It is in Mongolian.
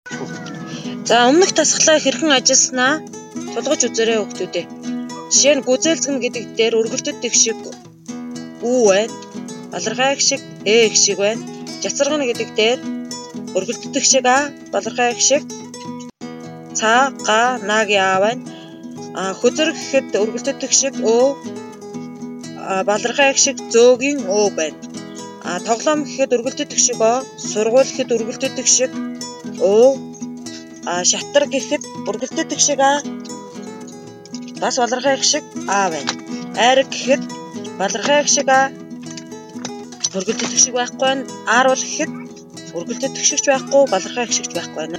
За өмнөх дасгалаа хэрхэн ажилласнаа тулгаж үзээрэй хүүхдүүдээ. Жишээ нь гүзээлзгэн гэдэг дээр өргөлдөд их шиг үү байна. Балархай их шиг их шиг байна. Жацаргана гэдэг дээр өргөлдөд их шиг а, балархай их шиг цаа га нагийн а байна. Хөзөр гэхэд өргөлдөд их шиг өө, балархай их шиг зөөгийн өө байна. Тоглоом гэхэд өргөлдөд их шиг о, сургууль гэхэд өргөлдөд их шиг өө, шатар гэхэд өргөлдөд их шиг а, бас балархай их шиг а байна. Айраг гэхэд балархай их шиг а, өргөлдөд их шиг байхгүй байна. Ааруул гэхэд өргөлдөд их шигч байхгүй, балархай их шигч байхгүй байна.